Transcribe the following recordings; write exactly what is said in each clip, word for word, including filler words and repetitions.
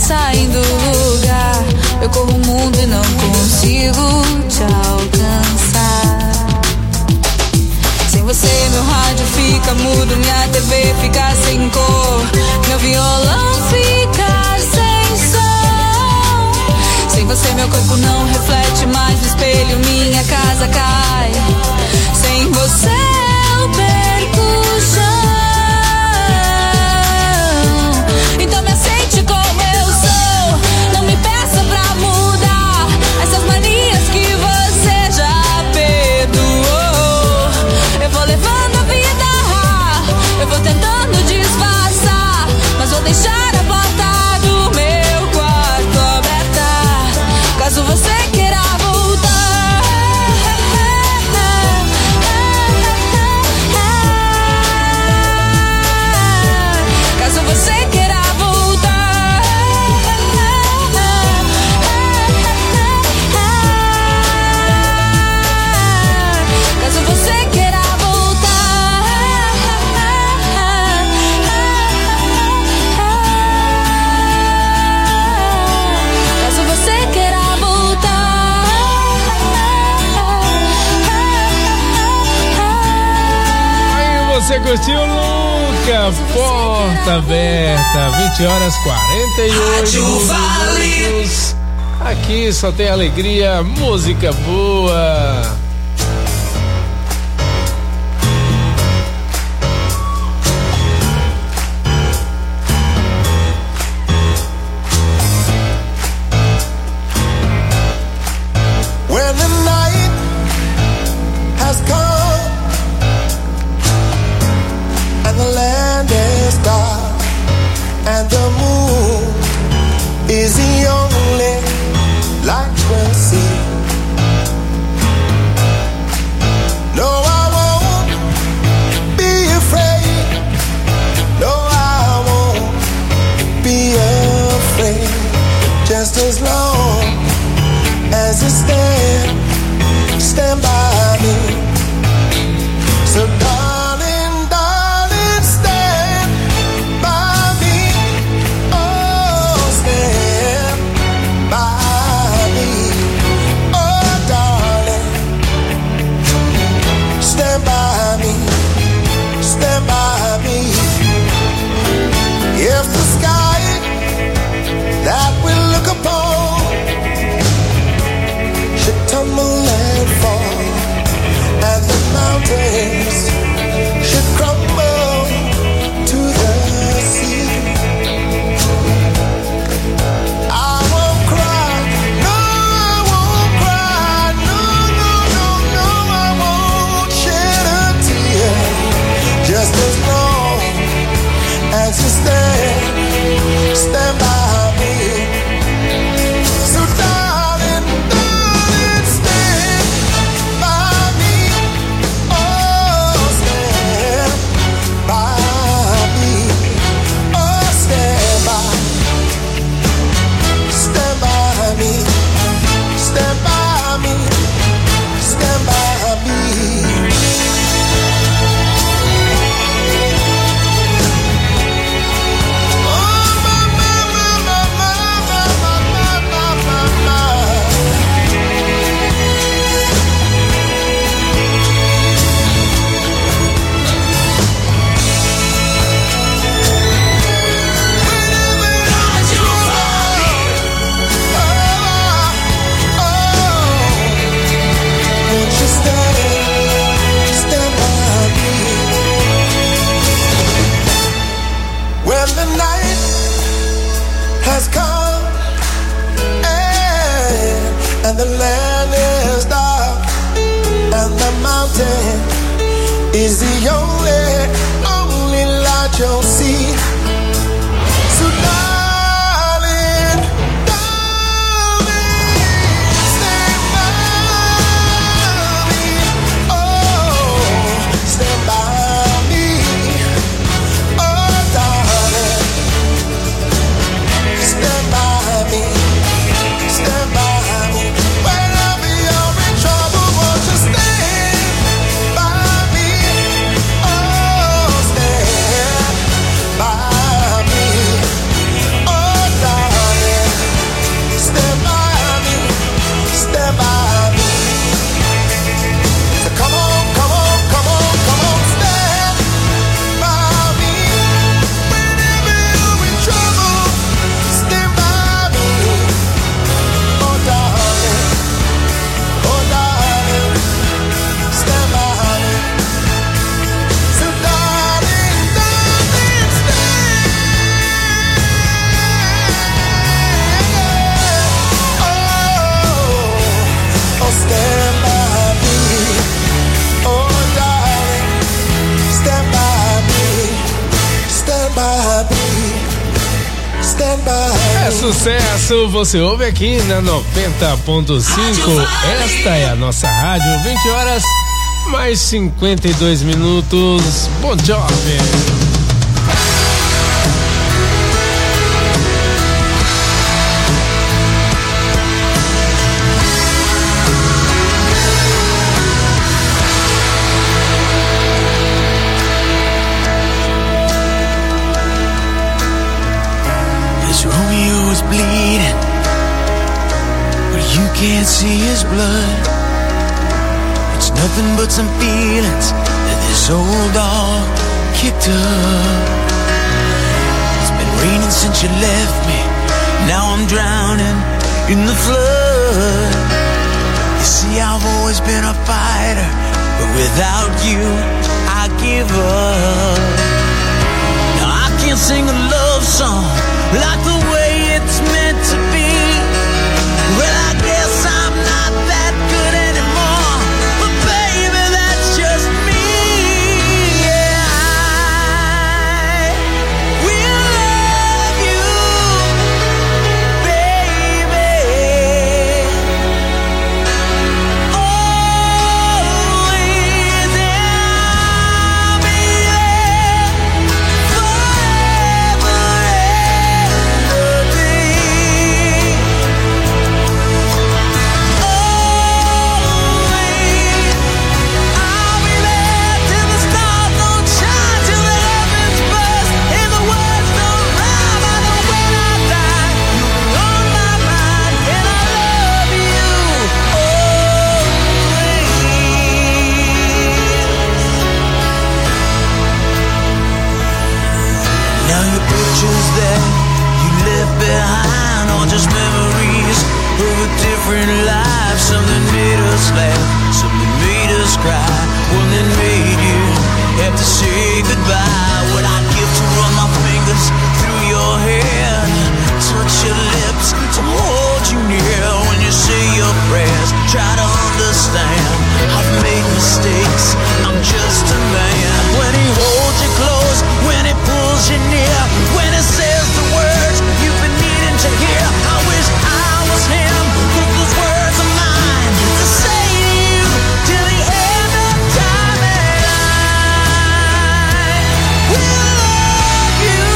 saindo do lugar. Eu corro o mundo e não consigo te alcançar. Sem você meu rádio fica mudo, minha T V fica sem cor, meu violão fica sem som. Sem você meu corpo não reflete mais no espelho, minha casa cai. Sem você eu perco o chão. Então me aceite como eu sou, não me peça pra mudar essas manias que você já perdoou. Eu vou levando a vida, eu vou tentando disfarçar, mas vou deixar a porta do meu quarto aberta, caso você queira voltar. Caso você queira voltar. Caso você queira voltar. Caso você queira voltar. Aí você curtiu, Luca? Porta aberta, vinte horas e quarenta e oito minutos. Aqui só tem alegria, música boa. When the night has come and the land is dark and the moon is the only light we'll see. No, I won't be afraid. No, I won't be afraid. Just as long as you stand, stand by me. So darling, darling, stand by me. Oh, stand by me. Oh, darling, stand by me. Stand by me. If the sky that we look upon should tumble and fall, and the mountains should crumble to the sea, I won't cry, no, I won't cry, no, no, no, no, I won't shed a tear. Just as long as you stand, stand by me. So darling, darling, stand by me. Oh, stand by me. Oh, stand by. Stand by me. Stand by me. Stand by me. Oh, my, my, my, my, my, my, my, my, my, my. Won't you stand, stand by me? When the night has come and, and the land is dark and the mountain is the only, only light you'll see. So darling, darling, stand by me. Oh, stand by me. Oh, darling, stand by me. Stand by me. Whenever you're in trouble, won't you stand by me? Oh, stand by by me, stand by É sucesso, você ouve aqui na noventa ponto cinco. Esta é a nossa rádio, vinte horas mais cinquenta e dois minutos. Bon Jovi. Bleeding, but you can't see his blood. It's nothing but some feelings that this old dog kicked up. It's been raining since you left me. Now I'm drowning in the flood. You see, I've always been a fighter, but without you, I give up. Now I can't sing a love song like the way it's meant to be. Well, I guess I'm not that good anymore, but baby, that's just me. Yeah, I will love you, baby, always, and I'll be there forever. Pictures that you left behind are just memories of a different life. Something made us laugh, something made us cry, one that made you have to say goodbye. What I'd give to run my fingers through your hair, touch your lips, to hold you near when you say your prayers. Try to understand, I've made mistakes, I'm just a man. When he holds you close, when he pulls you near, when he says the words you've been needing to hear, I wish I was him, but those words are mine to say to you till the end of time. And I will love you,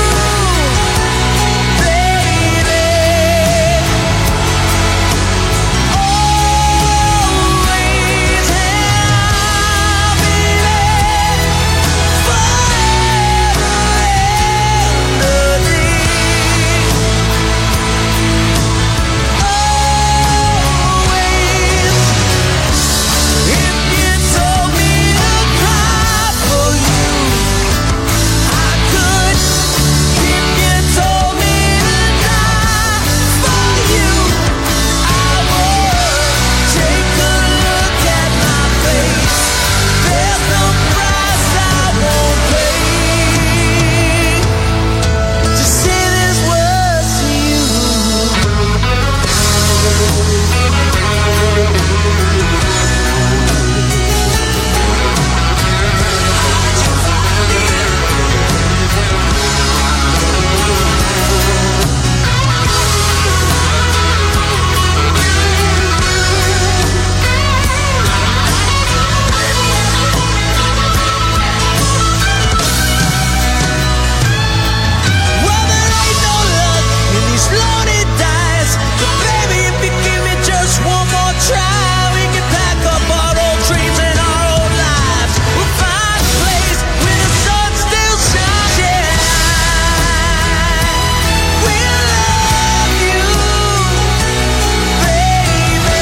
baby, always, and I'll be there forever and a day. Always, if you told me to cry for you, I could. If you told me to die for you, I would. Take a look at my face. There's no price I won't pay to say these words to you. Well, there ain't no luck in these lonely days, but baby, if you give me just one more try, we can pack up our old dreams and our old lives. We'll find a place where the sun still shines. Yeah, we'll love you, baby,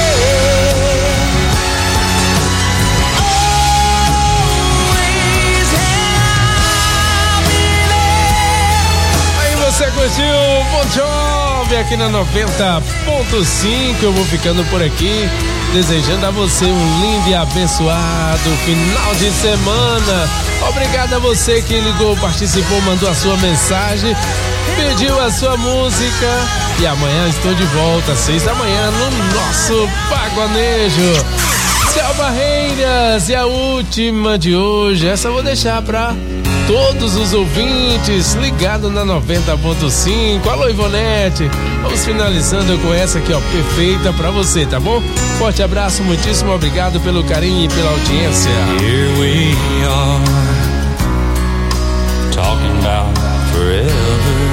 always, and I'll be there. Aí você curtiu Bon Jovi aqui na noventa ponto cinco. Eu vou ficando por aqui, desejando a você um lindo e abençoado final de semana. Obrigado a você que ligou, participou, mandou a sua mensagem, pediu a sua música. E amanhã estou de volta, às seis da manhã, no nosso Pagonejo. Tchau, Barreiras. E a última de hoje, essa eu vou deixar pra todos os ouvintes ligados na noventa ponto cinco. Alô, Ivonete. Vamos finalizando com essa aqui, ó, perfeita pra você, tá bom? Forte abraço, muitíssimo obrigado pelo carinho e pela audiência. Here we are, talking about forever.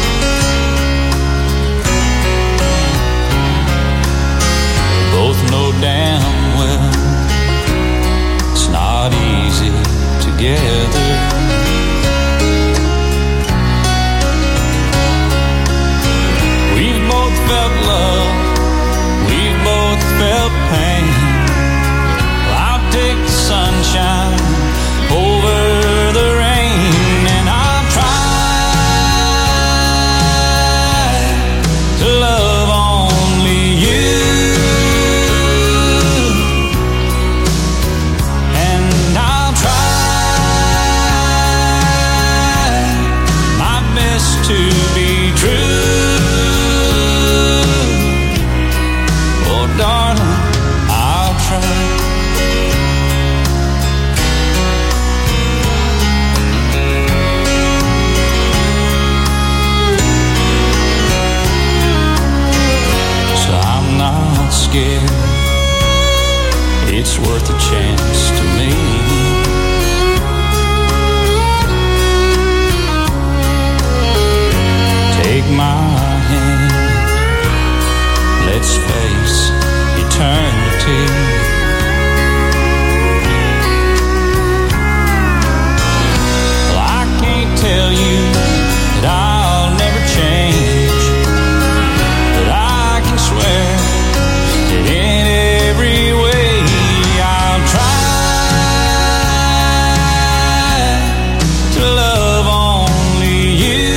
Both know damn well it's not easy together. We've both felt love, we've both felt pain. I'll take the sunshine over the rain, and I'll try to love only you. And I'll try my best to be true. Oh, darling, I'll try. Scared, it's worth a chance to me. Take my hand, let's face eternity. Well, I can't tell you that I'll never change, but I can swear in every way I'll try to love only you,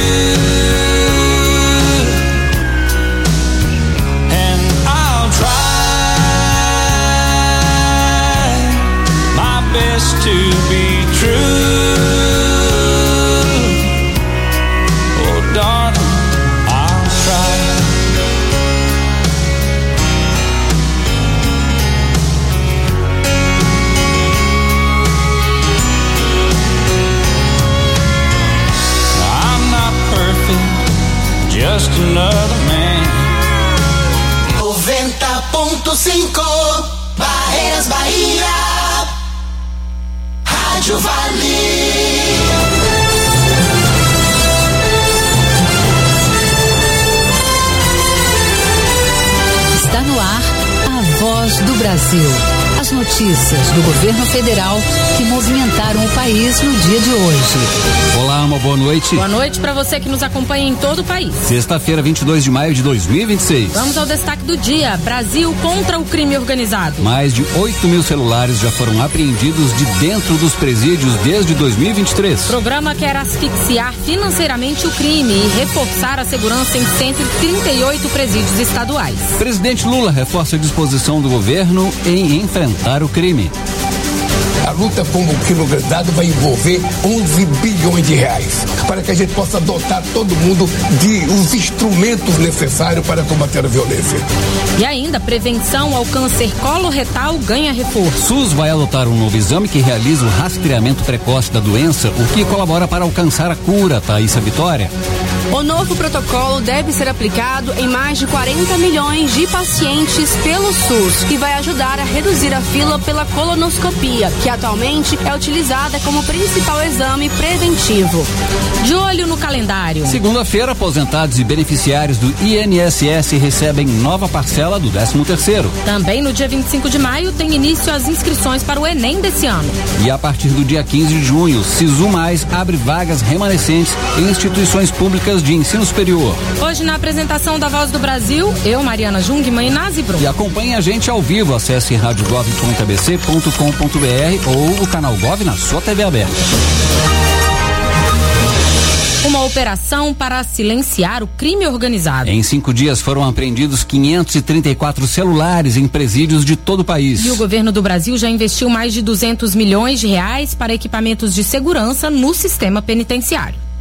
and I'll try my best to be true. Oh, darling, I'll try. Just another man. noventa ponto cinco Barreiras Bahia. Rádio Vale. Está no ar a Voz do Brasil. As notícias do governo federal que movimentaram o país no dia de hoje. Olá, uma boa noite. Boa noite para você que nos acompanha em todo o país. Sexta-feira, vinte e dois de maio de dois mil e vinte e seis. Vamos ao destaque do dia. Brasil contra o crime organizado. Mais de oito mil celulares já foram apreendidos de dentro dos presídios desde dois mil e vinte e três. O programa quer asfixiar financeiramente o crime e reforçar a segurança em cento e trinta e oito presídios estaduais. Presidente Lula reforça a disposição do governo em enfrentar o crime. A luta contra o crime organizado vai envolver onze bilhões de reais para que a gente possa dotar todo mundo de os instrumentos necessários para combater a violência. E ainda, prevenção ao câncer coloretal ganha reforço. SUS vai adotar um novo exame que realiza o rastreamento precoce da doença, o que colabora para alcançar a cura, Thaísa Vitória. O novo protocolo deve ser aplicado em mais de quarenta milhões de pacientes pelo SUS, que vai ajudar a reduzir a fila pela colonoscopia, que atualmente é utilizada como principal exame preventivo. De olho no calendário. Segunda-feira, aposentados e beneficiários do I N S S recebem nova parcela do décimo terceiro. Também no dia vinte e cinco de maio tem início as inscrições para o Enem desse ano. E a partir do dia quinze de junho, Sisu Mais abre vagas remanescentes em instituições públicas de ensino superior. Hoje, na apresentação da Voz do Brasil, eu, Mariana Jungmann e Nazi Brum. E acompanhe a gente ao vivo, acesse rádio gov ponto a b c ponto com ponto b r ou o canal Gov na sua T V aberta. Uma operação para silenciar o crime organizado. Em cinco dias foram apreendidos quinhentos e trinta e quatro celulares em presídios de todo o país. E o governo do Brasil já investiu mais de duzentos milhões de reais para equipamentos de segurança no sistema penitenciário.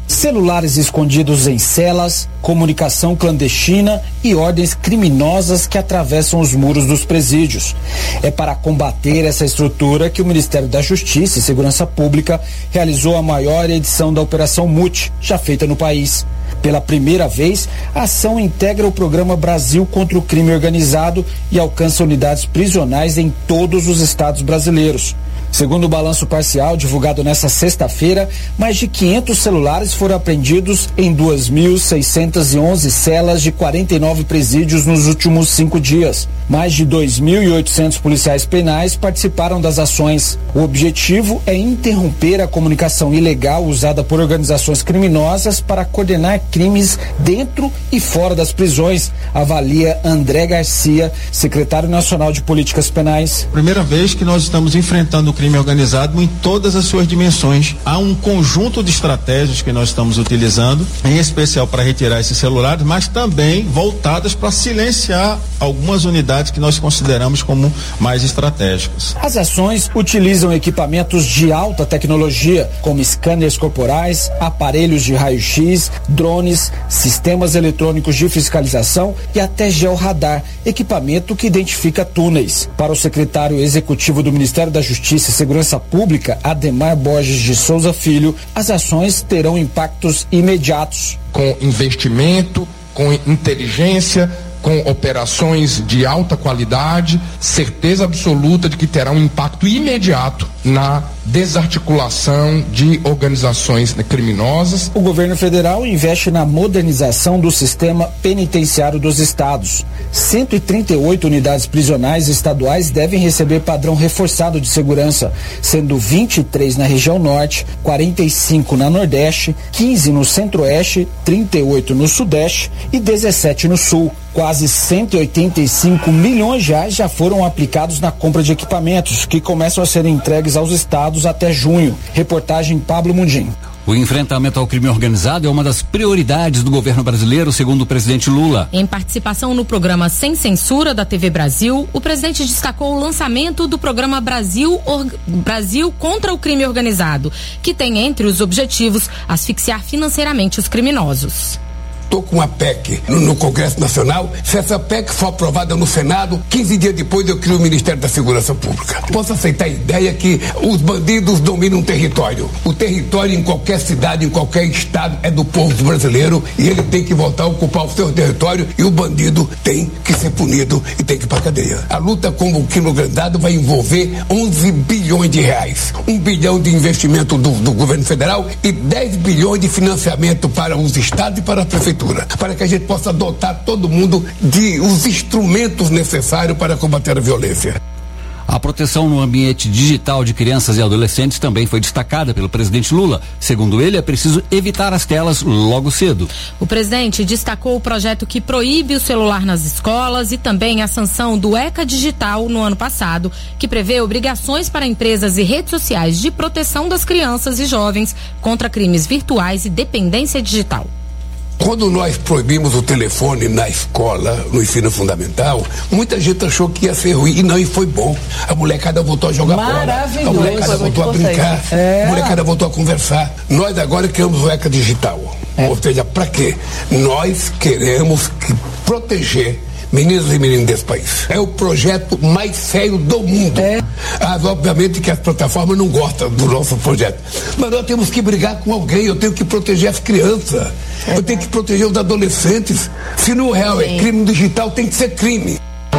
celulares escondidos em celas, comunicação clandestina e ordens criminosas que atravessam os muros dos presídios. É para combater essa estrutura que o Ministério da Justiça e Segurança Pública realizou a maior edição da Operação Mute, já feita no país. Pela primeira vez, a ação integra o programa Brasil contra o Crime Organizado e alcança unidades prisionais em todos os estados brasileiros. Segundo o balanço parcial divulgado nesta sexta-feira, mais de quinhentos celulares foram apreendidos em duas mil seiscentas e onze celas de quarenta e nove presídios nos últimos cinco dias. Mais de dois mil e oitocentos policiais penais participaram das ações. O objetivo é interromper a comunicação ilegal usada por organizações criminosas para coordenar crimes dentro e fora das prisões, avalia André Garcia, secretário nacional de Políticas Penais. Primeira vez que nós estamos enfrentando o crime organizado em todas as suas dimensões. Há um conjunto de estratégias que nós estamos utilizando, em especial para retirar esses celulares, mas também voltadas para silenciar algumas unidades que nós consideramos como mais estratégicas. As ações utilizam equipamentos de alta tecnologia, como scanners corporais, aparelhos de raio-x, drones, sistemas eletrônicos de fiscalização e até georradar, equipamento que identifica túneis. Para o secretário executivo do Ministério da Justiça e Segurança Pública, Ademar Borges de Souza Filho, as ações terão impactos imediatos. Com investimento, com inteligência, com operações de alta qualidade, certeza absoluta de que terá um impacto imediato na desarticulação de organizações criminosas. O governo federal investe na modernização do sistema penitenciário dos estados. cento e trinta e oito unidades prisionais estaduais devem receber padrão reforçado de segurança, sendo vinte e três na região norte, quarenta e cinco na nordeste, quinze no centro-oeste, trinta e oito no sudeste e dezessete no sul. Quase cento e oitenta e cinco milhões de reais já foram aplicados na compra de equipamentos, que começam a ser entregues aos estados até junho. Reportagem Pablo Mundim. O enfrentamento ao crime organizado é uma das prioridades do governo brasileiro, segundo o presidente Lula. Em participação no programa Sem Censura da T V Brasil, o presidente destacou o lançamento do programa Brasil, Or... Brasil contra o Crime Organizado, que tem entre os objetivos asfixiar financeiramente os criminosos. Estou com uma P E C no, no Congresso Nacional. Se essa P E C for aprovada no Senado, quinze dias depois eu crio o Ministério da Segurança Pública. Posso aceitar a ideia que os bandidos dominam o território. O território em qualquer cidade, em qualquer estado, é do povo brasileiro e ele tem que voltar a ocupar o seu território e o bandido tem que ser punido e tem que ir para a cadeia. A luta contra o crime organizado vai envolver onze bilhões de reais. um bilhão de investimento do, do governo federal e dez bilhões de financiamento para os estados e para a prefeitura, para que a gente possa dotar todo mundo de os instrumentos necessários para combater a violência. A proteção no ambiente digital de crianças e adolescentes também foi destacada pelo presidente Lula. Segundo ele, é preciso evitar as telas logo cedo. O presidente destacou o projeto que proíbe o celular nas escolas e também a sanção do ECA Digital no ano passado, que prevê obrigações para empresas e redes sociais de proteção das crianças e jovens contra crimes virtuais e dependência digital. Quando nós proibimos o telefone na escola, no ensino fundamental, muita gente achou que ia ser ruim e não, e foi bom. A molecada voltou a jogar bola, a molecada voltou a brincar, é. a molecada voltou a conversar. Nós agora criamos o ECA Digital. É. Ou seja, para quê? Nós queremos que proteger meninos e meninas desse país. É o projeto mais sério do mundo. É. Ah, obviamente que as plataformas não gostam do nosso projeto. Mas nós temos que brigar com alguém. Eu tenho que proteger as crianças. É. Eu tenho que proteger os adolescentes. Se no real é crime digital, tem que ser crime.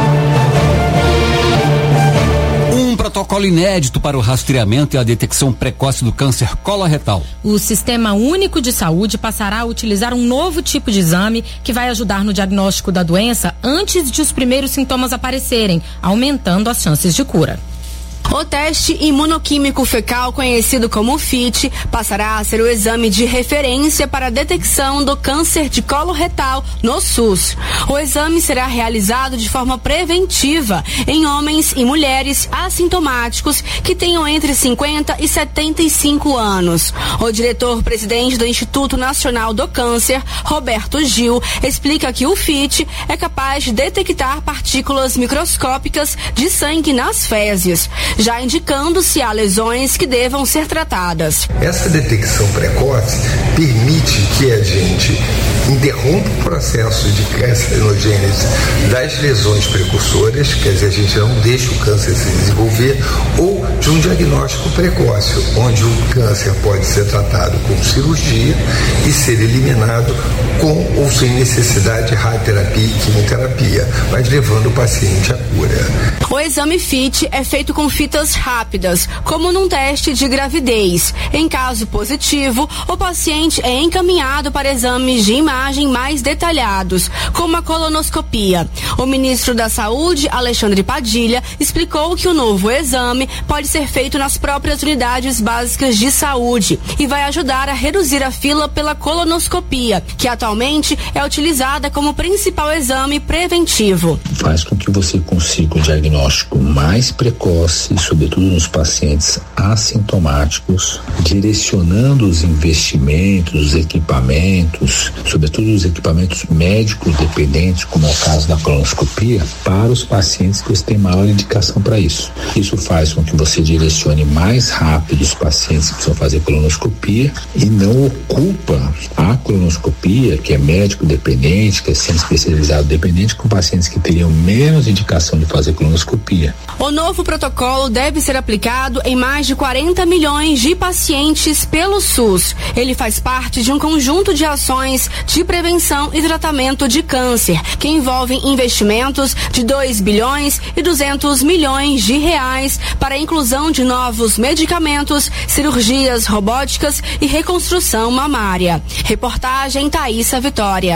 Um protocolo inédito para o rastreamento e a detecção precoce do câncer coloretal. O Sistema Único de Saúde passará a utilizar um novo tipo de exame que vai ajudar no diagnóstico da doença antes de os primeiros sintomas aparecerem, aumentando as chances de cura. O teste imunoquímico fecal, conhecido como F I T, passará a ser o exame de referência para a detecção do câncer de colo retal no SUS. O exame será realizado de forma preventiva em homens e mulheres assintomáticos que tenham entre cinquenta e setenta e cinco anos. O diretor-presidente do Instituto Nacional do Câncer, Roberto Gil, explica que o F I T é capaz de detectar partículas microscópicas de sangue nas fezes. já indicando se há lesões que devam ser tratadas. Essa detecção precoce permite que a gente interrompa o processo de carcinogênese das lesões precursoras, quer dizer, a gente não deixa o câncer se desenvolver, ou de um diagnóstico precoce, onde o câncer pode ser tratado com cirurgia e ser eliminado com ou sem necessidade de radioterapia e quimioterapia, mas levando o paciente à cura. O exame F I T é feito com fitas rápidas, como num teste de gravidez. Em caso positivo, o paciente é encaminhado para exames de imagem mais detalhados, como a colonoscopia. O ministro da Saúde, Alexandre Padilha, explicou que o novo exame pode ser feito nas próprias unidades básicas de saúde e vai ajudar a reduzir a fila pela colonoscopia, que atualmente é utilizada como principal exame preventivo. Faz com que você consiga o diagnóstico mais precoce, sobretudo nos pacientes assintomáticos, direcionando os investimentos, os equipamentos, sobretudo os equipamentos médicos dependentes, como é o caso da colonoscopia, para os pacientes que você tem maior indicação para isso. Isso faz com que você direcione mais rápido os pacientes que precisam fazer colonoscopia e não ocupa a colonoscopia, que é médico dependente, que é centro especializado dependente, com pacientes que teriam menos indicação de fazer colonoscopia. O novo protocolo deve ser aplicado em mais de quarenta milhões de pacientes pelo SUS. Ele faz parte de um conjunto de ações de prevenção e tratamento de câncer, que envolvem investimentos de dois bilhões e duzentos milhões de reais para a inclusão de novos medicamentos, cirurgias robóticas e reconstrução mamária. Reportagem Thaísa Vitória.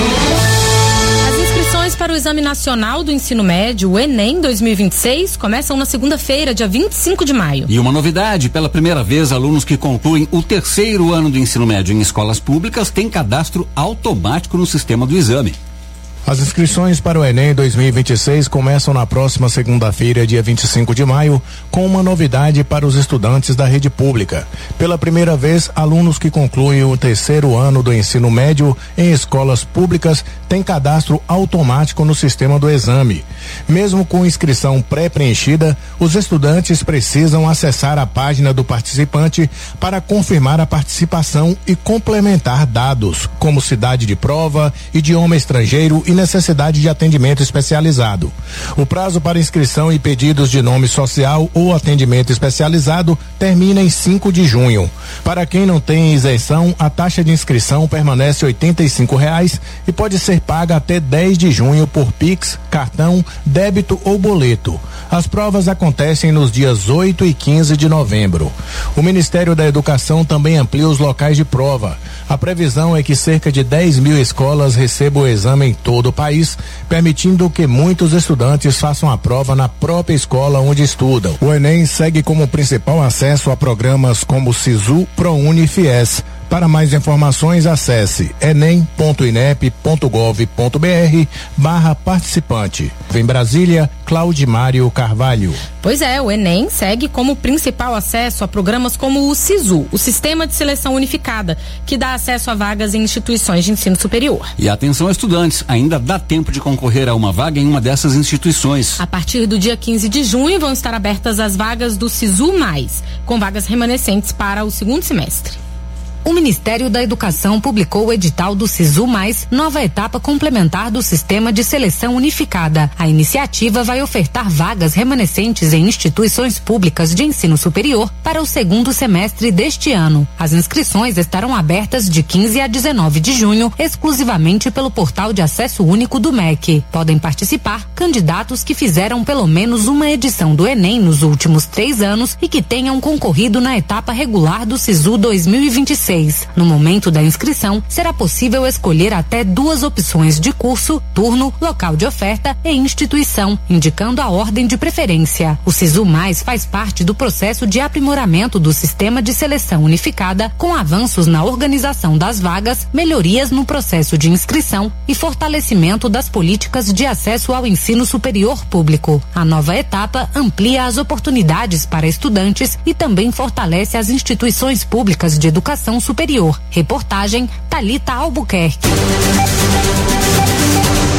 As inscrições para o Exame Nacional do Ensino Médio, o Enem dois mil e vinte e seis, começam na segunda-feira, dia vinte e cinco de maio. E uma novidade, pela primeira vez, alunos que concluem o terceiro ano do ensino médio em escolas públicas têm cadastro automático no sistema do exame. As inscrições para o Enem dois mil e vinte e seis começam na próxima segunda-feira, dia vinte e cinco de maio, com uma novidade para os estudantes da rede pública. Pela primeira vez, alunos que concluem o terceiro ano do ensino médio em escolas públicas têm cadastro automático no sistema do exame. Mesmo com inscrição pré-preenchida, os estudantes precisam acessar a página do participante para confirmar a participação e complementar dados, como cidade de prova, idioma estrangeiro e necessidade de atendimento especializado. O prazo para inscrição e pedidos de nome social ou atendimento especializado termina em cinco de junho. Para quem não tem isenção, a taxa de inscrição permanece oitenta e cinco reais e pode ser paga até dez de junho por Pix, cartão, débito ou boleto. As provas acontecem nos dias oito e quinze de novembro. O Ministério da Educação também amplia os locais de prova. A previsão é que cerca de dez mil escolas recebam o exame em todo o país, permitindo que muitos estudantes façam a prova na própria escola onde estudam. O Enem segue como principal acesso a programas como SISU, ProUni e FIES. Para mais informações, acesse enem ponto inep ponto gov ponto br barra participante. Em Brasília, Claudimário Carvalho. Pois é, o Enem segue como principal acesso a programas como o SISU, o Sistema de Seleção Unificada, que dá acesso a vagas em instituições de ensino superior. E atenção, estudantes, ainda dá tempo de concorrer a uma vaga em uma dessas instituições. A partir do dia quinze de junho vão estar abertas as vagas do SISU mais, com vagas remanescentes para o segundo semestre. O Ministério da Educação publicou o edital do SISU mais, nova etapa complementar do Sistema de Seleção Unificada. A iniciativa vai ofertar vagas remanescentes em instituições públicas de ensino superior para o segundo semestre deste ano. As inscrições estarão abertas de quinze a dezenove de junho, exclusivamente pelo portal de acesso único do M E C. Podem participar candidatos que fizeram pelo menos uma edição do Enem nos últimos três anos e que tenham concorrido na etapa regular do SISU dois mil e vinte e seis. No momento da inscrição, será possível escolher até duas opções de curso, turno, local de oferta e instituição, indicando a ordem de preferência. O SISU mais faz parte do processo de aprimoramento do Sistema de Seleção Unificada, com avanços na organização das vagas, melhorias no processo de inscrição e fortalecimento das políticas de acesso ao ensino superior público. A nova etapa amplia as oportunidades para estudantes e também fortalece as instituições públicas de educação superior. Reportagem Thalita Albuquerque.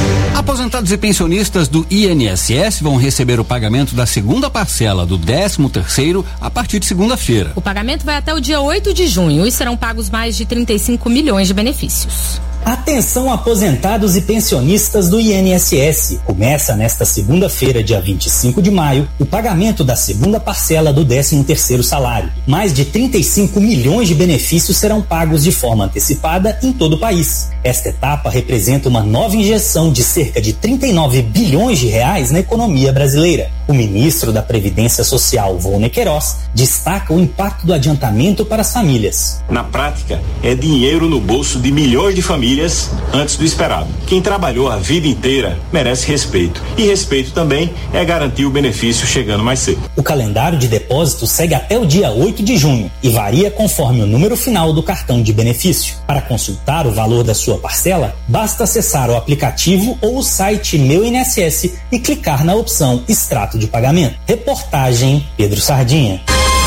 Aposentados e pensionistas do I N S S vão receber o pagamento da segunda parcela do décimo terceiro a partir de segunda-feira. O pagamento vai até o dia oito de junho e serão pagos mais de trinta e cinco milhões de benefícios. Atenção aposentados e pensionistas do I N S S. Começa nesta segunda-feira, dia vinte e cinco de maio, o pagamento da segunda parcela do décimo terceiro salário. Mais de trinta e cinco milhões de benefícios serão pagos de forma antecipada em todo o país. Esta etapa representa uma nova injeção de cerca de trinta e nove bilhões de reais na economia brasileira. O ministro da Previdência Social, Volney Queiroz, destaca o impacto do adiantamento para as famílias. Na prática, é dinheiro no bolso de milhões de famílias antes do esperado. Quem trabalhou a vida inteira merece respeito. E respeito também é garantir o benefício chegando mais cedo. O calendário de depósitos segue até o dia oito de junho e varia conforme o número final do cartão de benefício. Para consultar o valor da sua parcela, basta acessar o aplicativo ou o site Meu I N S S e clicar na opção Extrato de Pagamento. Reportagem Pedro Sardinha.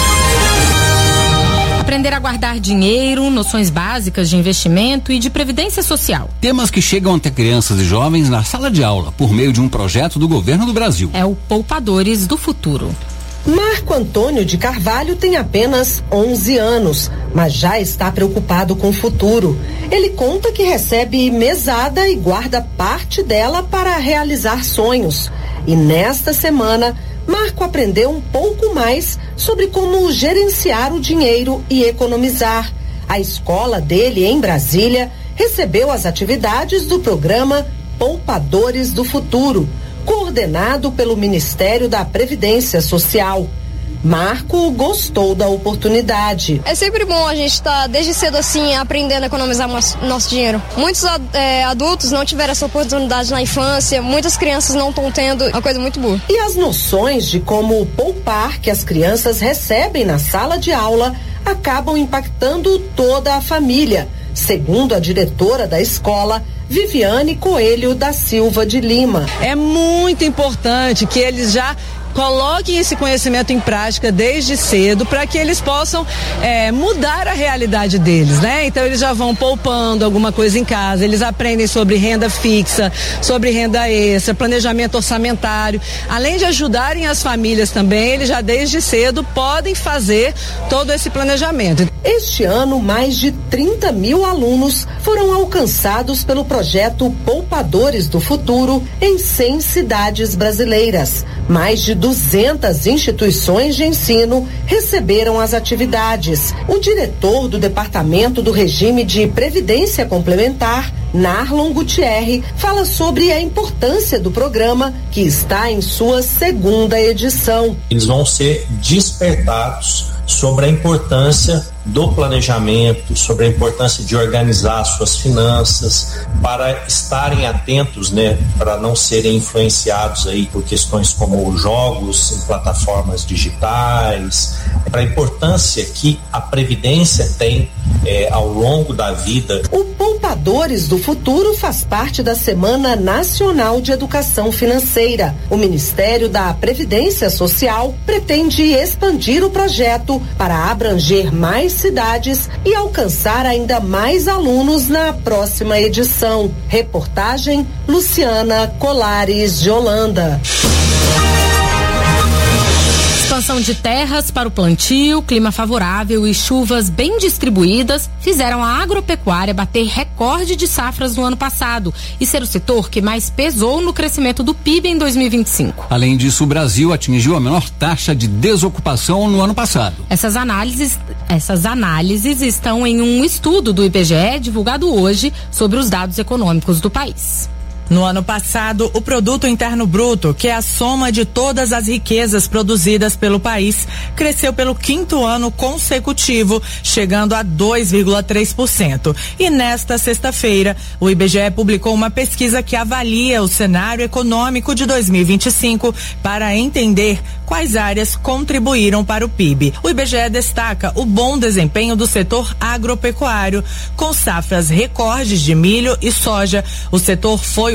Aprender a guardar dinheiro, noções básicas de investimento e de previdência social. Temas que chegam até crianças e jovens na sala de aula por meio de um projeto do governo do Brasil. É o Poupadores do Futuro. Marco Antônio de Carvalho tem apenas onze anos, mas já está preocupado com o futuro. Ele conta que recebe mesada e guarda parte dela para realizar sonhos. E nesta semana, Marco aprendeu um pouco mais sobre como gerenciar o dinheiro e economizar. A escola dele, em Brasília, recebeu as atividades do programa Poupadores do Futuro, coordenado pelo Ministério da Previdência Social. Marco gostou da oportunidade. É sempre bom a gente estar tá, desde cedo assim aprendendo a economizar nosso dinheiro. Muitos é, adultos não tiveram essa oportunidade na infância, muitas crianças não estão tendo, é uma coisa muito boa. E as noções de como poupar que as crianças recebem na sala de aula acabam impactando toda a família, segundo a diretora da escola, Viviane Coelho da Silva de Lima. É muito importante que eles já coloquem esse conhecimento em prática desde cedo para que eles possam é, mudar a realidade deles, né? Então eles já vão poupando alguma coisa em casa, eles aprendem sobre renda fixa, sobre renda extra, planejamento orçamentário, além de ajudarem as famílias também, eles já desde cedo podem fazer todo esse planejamento. Este ano, mais de trinta mil alunos foram alcançados pelo projeto Poupadores do Futuro em cem cidades brasileiras. Mais de duzentas instituições de ensino receberam as atividades. O diretor do Departamento do Regime de Previdência Complementar, Narlon Gutierre, fala sobre a importância do programa, que está em sua segunda edição. Eles vão ser despertados sobre a importância do planejamento, sobre a importância de organizar suas finanças, para estarem atentos, né, para não serem influenciados aí por questões como jogos em plataformas digitais, para a importância que a previdência tem é, ao longo da vida. O Poupadores do Futuro faz parte da Semana Nacional de Educação Financeira. O Ministério da Previdência Social pretende expandir o projeto para abranger mais cidades e alcançar ainda mais alunos na próxima edição. Reportagem Luciana Colares de Holanda. Expansão de terras para o plantio, clima favorável e chuvas bem distribuídas fizeram a agropecuária bater recorde de safras no ano passado e ser o setor que mais pesou no crescimento do P I B em dois mil e vinte e cinco. Além disso, o Brasil atingiu a menor taxa de desocupação no ano passado. Essas análises, essas análises estão em um estudo do I B G E divulgado hoje sobre os dados econômicos do país. No ano passado, o Produto Interno Bruto, que é a soma de todas as riquezas produzidas pelo país, cresceu pelo quinto ano consecutivo, chegando a dois vírgula três por cento. E nesta sexta-feira, o I B G E publicou uma pesquisa que avalia o cenário econômico de dois mil e vinte e cinco para entender quais áreas contribuíram para o P I B. O I B G E destaca o bom desempenho do setor agropecuário. Com safras recordes de milho e soja, o setor foi o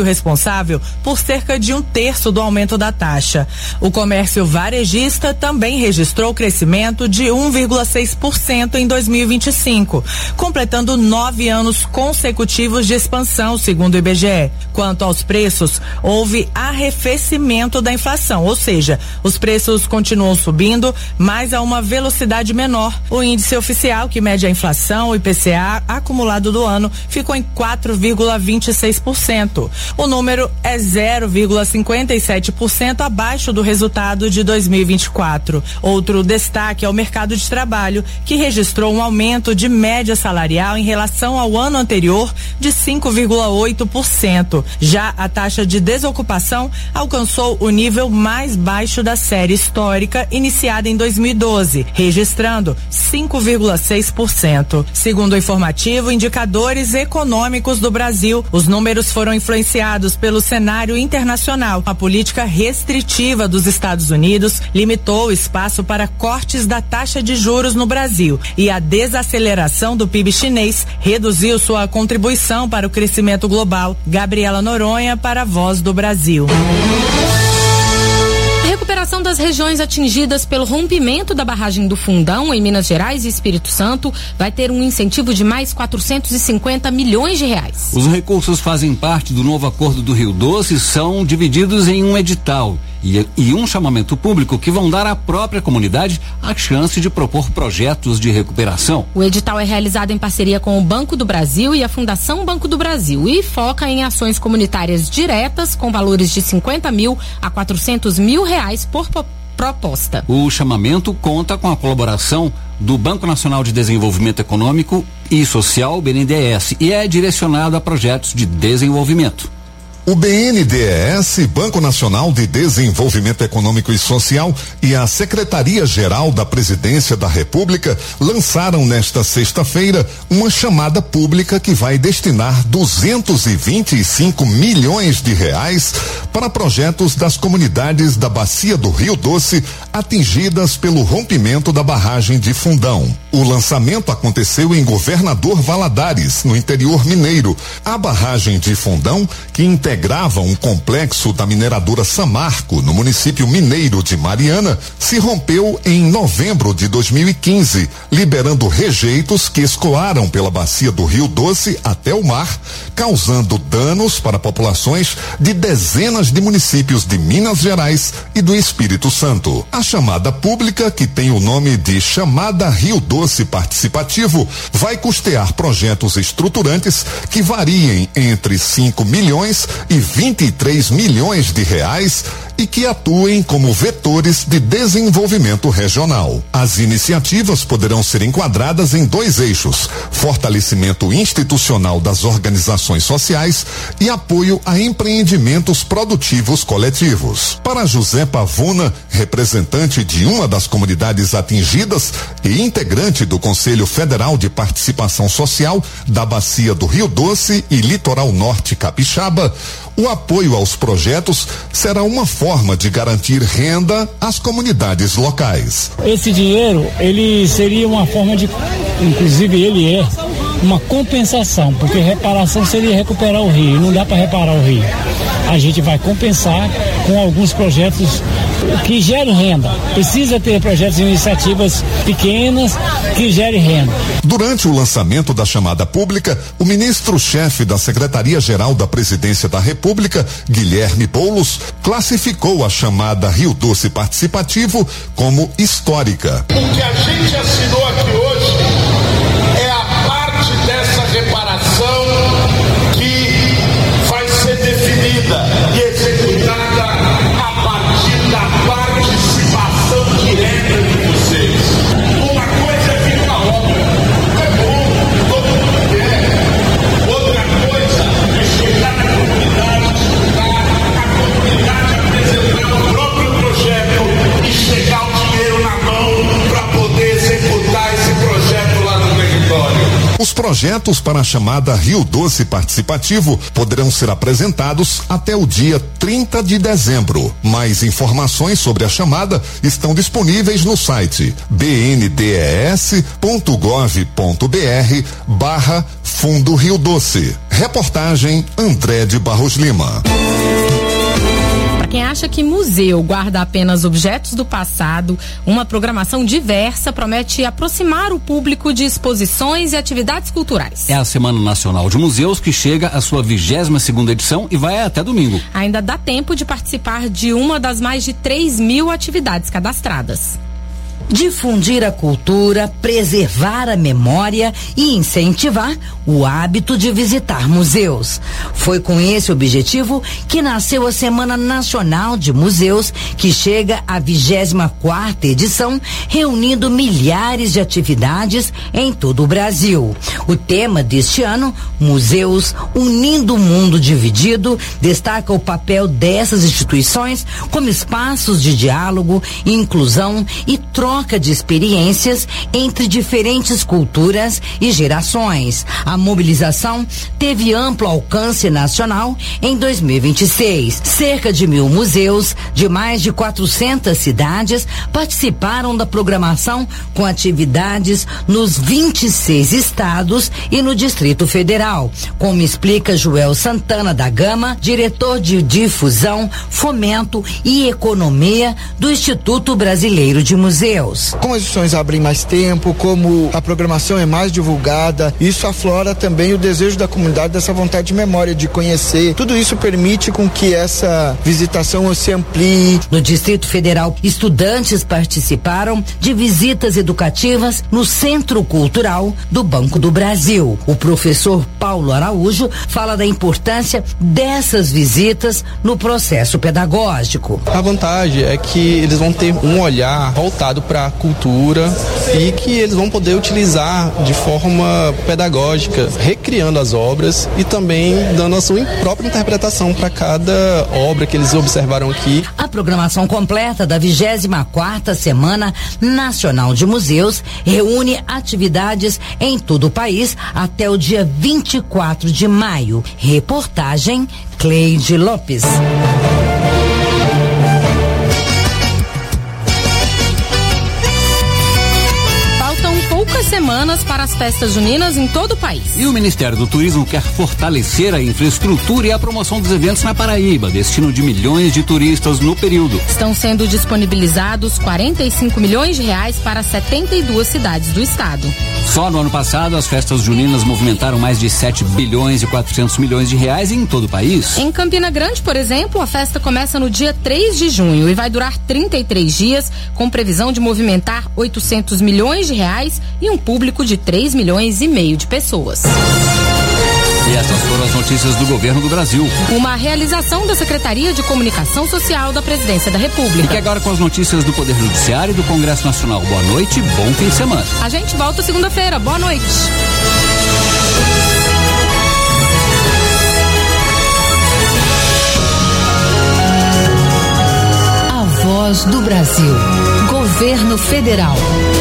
responsável por cerca de um terço do aumento da taxa. O comércio varejista também registrou crescimento de um vírgula seis por cento em dois mil e vinte e cinco, completando nove anos consecutivos de expansão, segundo o I B G E. Quanto aos preços, houve arrefecimento da inflação, ou seja, os preços continuam subindo, mas a uma velocidade menor. O índice oficial, que mede a inflação, o I P C A, acumulado do ano, ficou em quatro vírgula vinte e seis por cento. O número é zero vírgula cinquenta e sete por cento abaixo do resultado de dois mil e vinte e quatro. Outro destaque é o mercado de trabalho, que registrou um aumento de média salarial em relação ao ano anterior de cinco vírgula oito por cento. Já a taxa de desocupação alcançou o nível mais baixo da série histórica, iniciada em dois mil e doze, registrando cinco vírgula seis por cento. Segundo o informativo Indicadores Econômicos do Brasil, os números foram influenciados pelo cenário internacional. A política restritiva dos Estados Unidos limitou o espaço para cortes da taxa de juros no Brasil, e a desaceleração do P I B chinês reduziu sua contribuição para o crescimento global. Gabriela Noronha, para a Voz do Brasil. A recuperação das regiões atingidas pelo rompimento da barragem do Fundão, em Minas Gerais e Espírito Santo, vai ter um incentivo de mais quatrocentos e cinquenta milhões de reais. Os recursos fazem parte do novo acordo do Rio Doce e são divididos em um edital e, e um chamamento público que vão dar à própria comunidade a chance de propor projetos de recuperação. O edital é realizado em parceria com o Banco do Brasil e a Fundação Banco do Brasil e foca em ações comunitárias diretas com valores de cinquenta mil a quatrocentos mil reais por proposta. O chamamento conta com a colaboração do Banco Nacional de Desenvolvimento Econômico e Social, B N D E S, e é direcionado a projetos de desenvolvimento. O B N D E S, Banco Nacional de Desenvolvimento Econômico e Social, e a Secretaria-Geral da Presidência da República lançaram nesta sexta-feira uma chamada pública que vai destinar duzentos e vinte e cinco milhões de reais para projetos das comunidades da Bacia do Rio Doce atingidas pelo rompimento da barragem de Fundão. O lançamento aconteceu em Governador Valadares, no interior mineiro. A barragem de Fundão, que integrava um complexo da mineradora Samarco, no município mineiro de Mariana, se rompeu em novembro de dois mil e quinze, liberando rejeitos que escoaram pela bacia do Rio Doce até o mar, causando danos para populações de dezenas de municípios de Minas Gerais e do Espírito Santo. A chamada pública, que tem o nome de Chamada Rio Doce Participativo, vai custear projetos estruturantes que variem entre cinco milhões e vinte e três milhões de reais e que atuem como vetores de desenvolvimento regional. As iniciativas poderão ser enquadradas em dois eixos: fortalecimento institucional das organizações sociais e apoio a empreendimentos produtivos coletivos. Para José Pavuna, representante de uma das comunidades atingidas e integrante do Conselho Federal de Participação Social da Bacia do Rio Doce e Litoral Norte Capixaba, o apoio aos projetos será uma forma de garantir renda às comunidades locais. Esse dinheiro, ele seria uma forma de, inclusive ele é, uma compensação, porque reparação seria recuperar o rio, não dá para reparar o rio. A gente vai compensar com alguns projetos que gerem renda. Precisa ter projetos e iniciativas pequenas que gerem renda. Durante o lançamento da chamada pública, o ministro-chefe da Secretaria-Geral da Presidência da República, Guilherme Boulos, classificou a chamada Rio Doce Participativo como histórica. O que a gente assinou aqui hoje é a parte dessa reparação que vai ser definida e executada a partir da participação direta de vocês. Uma coisa é vir na obra, é bom, todo mundo quer. Outra coisa é chegar na comunidade, estudar, a comunidade apresentar o próprio projeto e chegar o dinheiro na mão para poder executar esse projeto lá no território. Os projetos para a chamada Rio Doce Participativo poderão ser apresentados até o dia trinta de dezembro. Mais informações sobre a chamada estão disponíveis no site b n d e s ponto gov ponto b r barra Fundo Rio Doce. Reportagem André de Barros Lima. Para quem acha que museu guarda apenas objetos do passado, uma programação diversa promete aproximar o público de exposições e atividades culturais. É a Semana Nacional de Museus que chega à sua vigésima segunda edição e vai até domingo. Ainda dá tempo de participar de uma das mais de três mil atividades cadastradas. Difundir a cultura, preservar a memória e incentivar o hábito de visitar museus. Foi com esse objetivo que nasceu a Semana Nacional de Museus, que chega à vigésima quarta edição, reunindo milhares de atividades em todo o Brasil. O tema deste ano, Museus Unindo o Mundo Dividido, destaca o papel dessas instituições como espaços de diálogo, inclusão e troca de experiências entre diferentes culturas e gerações. A mobilização teve amplo alcance nacional em dois mil e vinte e seis. Cerca de mil museus de mais de quatrocentas cidades participaram da programação com atividades nos vinte e seis estados e no Distrito Federal, como explica Joel Santana da Gama, diretor de difusão, fomento e economia do Instituto Brasileiro de Museus. Como as instituições abrem mais tempo, como a programação é mais divulgada, isso aflora também o desejo da comunidade dessa vontade de memória, de conhecer. Tudo isso permite com que essa visitação se amplie. No Distrito Federal, estudantes participaram de visitas educativas no Centro Cultural do Banco do Brasil. O professor Paulo Araújo fala da importância dessas visitas no processo pedagógico. A vantagem é que eles vão ter um olhar voltado para a cultura e que eles vão poder utilizar de forma pedagógica, recriando as obras e também dando a sua própria interpretação para cada obra que eles observaram aqui. A programação completa da vigésima quarta Semana Nacional de Museus reúne atividades em todo o país até o dia vinte e quatro de maio. Reportagem Cleide Lopes. Semanas para as festas juninas em todo o país. E o Ministério do Turismo quer fortalecer a infraestrutura e a promoção dos eventos na Paraíba, destino de milhões de turistas no período. Estão sendo disponibilizados quarenta e cinco milhões de reais para setenta e duas cidades do estado. Só no ano passado, as festas juninas movimentaram mais de sete bilhões e quatrocentos milhões de reais em todo o país. Em Campina Grande, por exemplo, a festa começa no dia três de junho e vai durar trinta e três dias, com previsão de movimentar oitocentos milhões de reais e um público de três milhões e meio de pessoas. E essas foram as notícias do governo do Brasil. Uma realização da Secretaria de Comunicação Social da Presidência da República. Fique agora com as notícias do Poder Judiciário e do Congresso Nacional. Boa noite, bom fim de semana. A gente volta segunda-feira. Boa noite. A Voz do Brasil. Governo Federal.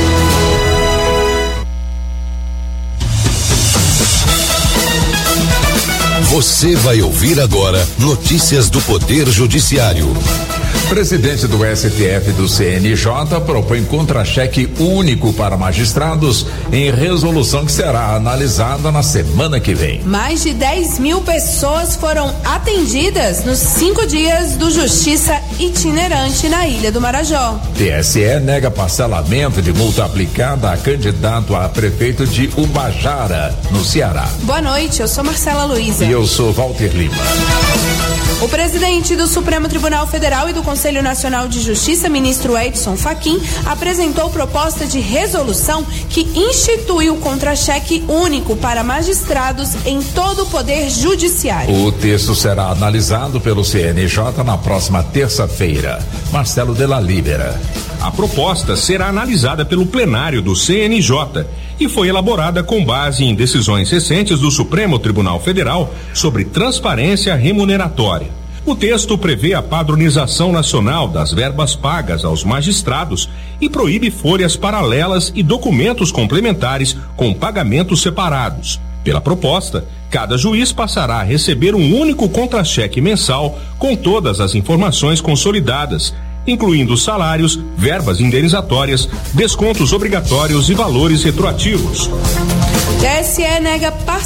Você vai ouvir agora notícias do Poder Judiciário. Presidente do S T F do C N J propõe contra-cheque único para magistrados em resolução que será analisada na semana que vem. Mais de dez mil pessoas foram atendidas nos cinco dias do Justiça Itinerante na Ilha do Marajó. T S E nega parcelamento de multa aplicada a candidato a prefeito de Ubajara, no Ceará. Boa noite, eu sou Marcela Luiza. E eu sou Walter Lima. O presidente do Supremo Tribunal Federal e do Conselho Nacional de Justiça, ministro Edson Fachin, apresentou proposta de resolução que institui o contra-cheque único para magistrados em todo o Poder Judiciário. O texto será analisado pelo C N J na próxima terça-feira. Marcelo de la Libera. A proposta será analisada pelo plenário do C N J e foi elaborada com base em decisões recentes do Supremo Tribunal Federal sobre transparência remuneratória. O texto prevê a padronização nacional das verbas pagas aos magistrados e proíbe folhas paralelas e documentos complementares com pagamentos separados. Pela proposta, cada juiz passará a receber um único contra-cheque mensal com todas as informações consolidadas, incluindo salários, verbas indenizatórias, descontos obrigatórios e valores retroativos. T S E nega parcelamento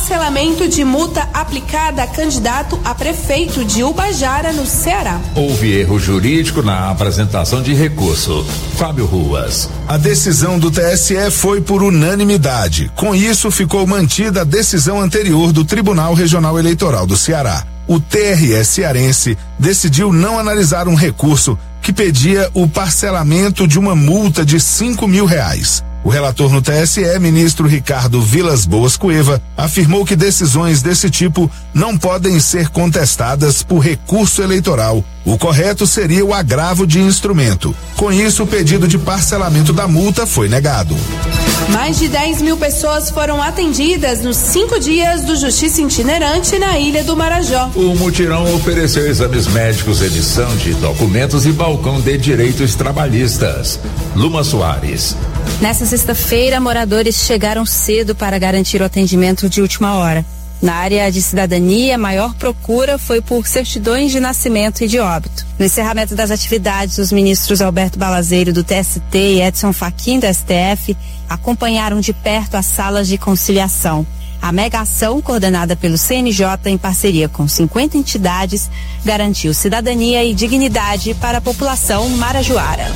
parcelamento de multa aplicada a candidato a prefeito de Ubajara, no Ceará. Houve erro jurídico na apresentação de recurso. Fábio Ruas. A decisão do T S E foi por unanimidade. Com isso, ficou mantida a decisão anterior do Tribunal Regional Eleitoral do Ceará. O T R E cearense decidiu não analisar um recurso que pedia o parcelamento de uma multa de cinco mil reais. O relator no T S E, ministro Ricardo Vilas Boas Cueva, afirmou que decisões desse tipo não podem ser contestadas por recurso eleitoral. O correto seria o agravo de instrumento. Com isso, o pedido de parcelamento da multa foi negado. Mais de dez mil pessoas foram atendidas nos cinco dias do Justiça Itinerante na Ilha do Marajó. O mutirão ofereceu exames médicos, edição de documentos e balcão de direitos trabalhistas. Luma Soares. Nessa sexta-feira, moradores chegaram cedo para garantir o atendimento de última hora. Na área de cidadania, a maior procura foi por certidões de nascimento e de óbito. No encerramento das atividades, os ministros Alberto Balazeiro, do T S T, e Edson Fachin, do S T F, acompanharam de perto as salas de conciliação. A mega ação, coordenada pelo C N J em parceria com cinquenta entidades, garantiu cidadania e dignidade para a população marajoara.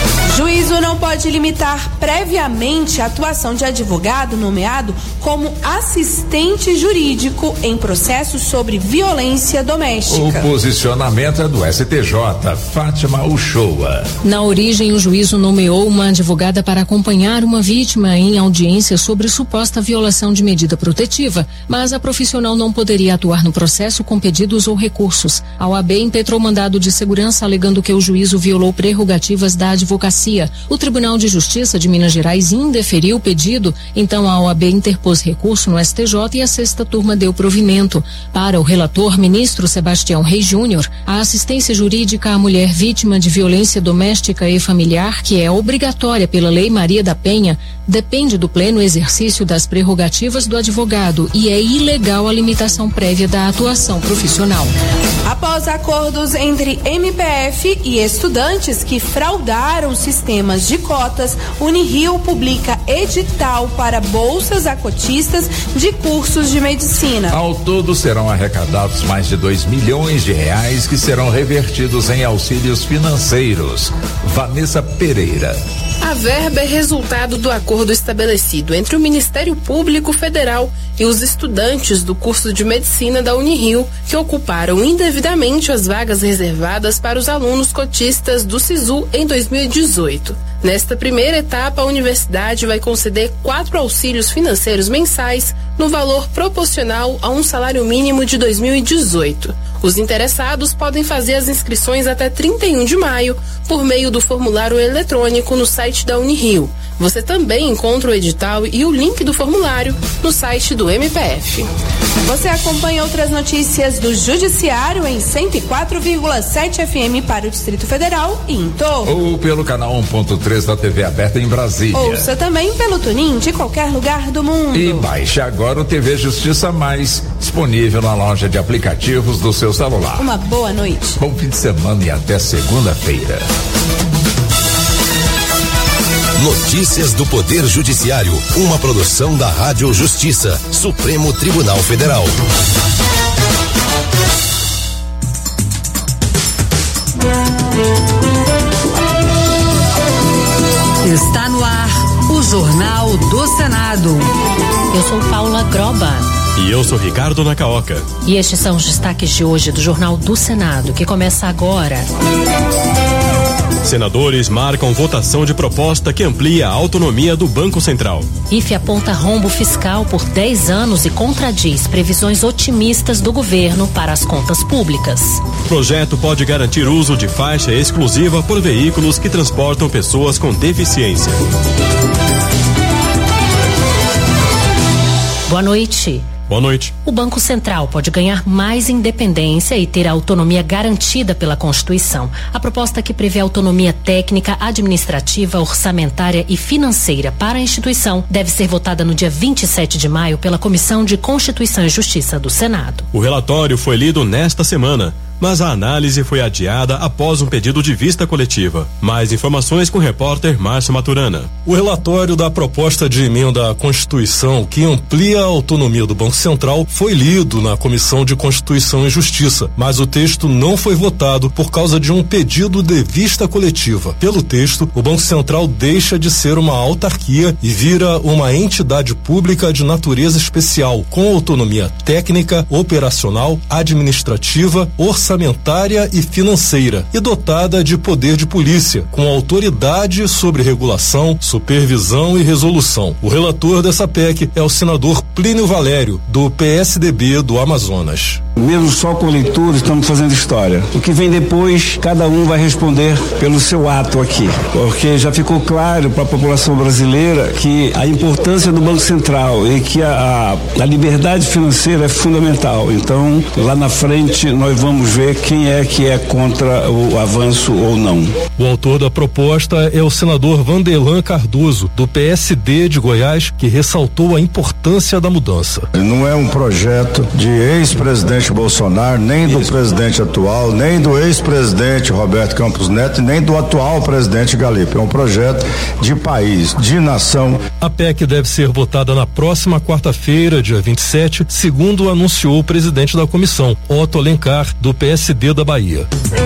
Juízo não pode limitar previamente a atuação de advogado nomeado como assistente jurídico em processos sobre violência doméstica. O posicionamento é do S T J, Fátima Uchoa. Na origem, o juízo nomeou uma advogada para acompanhar uma vítima em audiência sobre suposta violação de medida protetiva, mas a profissional não poderia atuar no processo com pedidos ou recursos. A O A B impetrou mandado de segurança alegando que o juízo violou prerrogativas da advocacia. O Tribunal de Justiça de Minas Gerais indeferiu o pedido, então a O A B interpôs recurso no S T J e a sexta turma deu provimento. Para o relator, ministro Sebastião Reis Júnior, a assistência jurídica à mulher vítima de violência doméstica e familiar, que é obrigatória pela Lei Maria da Penha, depende do pleno exercício das prerrogativas do advogado e é ilegal a limitação prévia da atuação profissional. Após acordos entre M P F e estudantes que fraudaram sistemas de cotas, Unirio publica edital para bolsas a cotistas de cursos de medicina. Ao todo serão arrecadados mais de dois milhões de reais que serão revertidos em auxílios financeiros. Vanessa Pereira. A verba é resultado do acordo estabelecido entre o Ministério Público Federal e os estudantes do curso de medicina da Unirio, que ocuparam indevidamente as vagas reservadas para os alunos cotistas do SISU em dois mil e dezoito. Nesta primeira etapa, a universidade vai conceder quatro auxílios financeiros mensais no valor proporcional a um salário mínimo de dois mil e dezoito. Os interessados podem fazer as inscrições até trinta e um de maio por meio do formulário eletrônico no site da Unirio. Você também encontra o edital e o link do formulário no site do M P F. Você acompanha outras notícias do Judiciário em cento e quatro vírgula sete F M para o Distrito Federal e em Torre. Ou pelo canal um ponto três da T V aberta em Brasília. Ouça também pelo Tunin de qualquer lugar do mundo. E baixe agora o T V Justiça Mais, disponível na loja de aplicativos do seu celular. Uma boa noite. Bom fim de semana e até segunda-feira. Notícias do Poder Judiciário, uma produção da Rádio Justiça, Supremo Tribunal Federal. Está no ar o Jornal do Senado. Eu sou Paula Groba. E eu sou Ricardo Nacaoca. E estes são os destaques de hoje do Jornal do Senado, que começa agora. Senadores marcam votação de proposta que amplia a autonomia do Banco Central. I F E aponta rombo fiscal por dez anos e contradiz previsões otimistas do governo para as contas públicas. Projeto pode garantir uso de faixa exclusiva por veículos que transportam pessoas com deficiência. Boa noite. Boa noite. O Banco Central pode ganhar mais independência e ter a autonomia garantida pela Constituição. A proposta que prevê autonomia técnica, administrativa, orçamentária e financeira para a instituição deve ser votada no dia vinte e sete de maio pela Comissão de Constituição e Justiça do Senado. O relatório foi lido nesta semana. mas a análise foi adiada após um pedido de vista coletiva. Mais informações com o repórter Márcio Maturana. O relatório da proposta de emenda à Constituição que amplia a autonomia do Banco Central foi lido na Comissão de Constituição e Justiça, mas o texto não foi votado por causa de um pedido de vista coletiva. Pelo texto, o Banco Central deixa de ser uma autarquia e vira uma entidade pública de natureza especial, com autonomia técnica, operacional, administrativa, orçamentária e financeira, e dotada de poder de polícia, com autoridade sobre regulação, supervisão e resolução. O relator dessa P E C é o senador Plínio Valério, do P S D B do Amazonas. Mesmo só com leitura, estamos fazendo história. O que vem depois, cada um vai responder pelo seu ato aqui, porque já ficou claro para a população brasileira que a importância do Banco Central e que a, a, a liberdade financeira é fundamental. Então, lá na frente, nós vamos ver quem é que é contra o avanço ou não. O autor da proposta é o senador Vanderlan Cardoso, do P S D de Goiás, que ressaltou a importância da mudança. Não é um projeto de ex-presidente Bolsonaro, nem do presidente atual, nem do ex-presidente Roberto Campos Neto, nem do atual presidente Galipe. É um projeto de país, de nação. A P E C deve ser votada na próxima quarta-feira, dia vinte e sete, segundo anunciou o presidente da comissão, Otto Alencar, do P S D da Bahia.